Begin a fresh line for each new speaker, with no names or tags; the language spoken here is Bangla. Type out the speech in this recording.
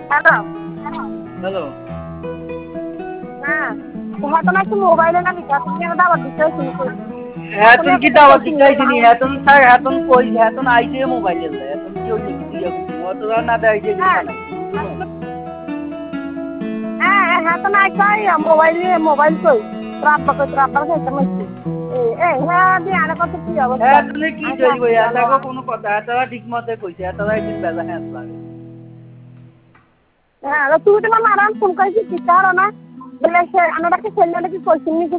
হ্যালো
হ্যালো
হ্যাঁ হয়তো না একটু মোবাইলে না লিখা তুমি আমাদের আবার দিতে শুনছি
হেতন কি দাওয়াত দিতাইছিনি হেতন থাক হেতন কই হেতন আইছে মোবাইল লে হেতন কি হইছে দিয়া কিছু অতরা না দেইছে কি
হ্যাঁ
না
হ্যাঁ হ্যাঁ তো না কই মোবাইল কই রাব্বা খাইতে মাইছি হ্যাঁ দিয়ে আনা কত কি অবস্থা
হেতন কি কইব এটাগো কোনো কথা এতরা ঠিক মতে কইছে এতরা একদিন বেজা হ্যাঁ লাগে
হ্যাঁ তুই তো মারাম ফোন কইছিস কি কারণ না বলে সে আনাটাকে ছেলে নাকি কইছিস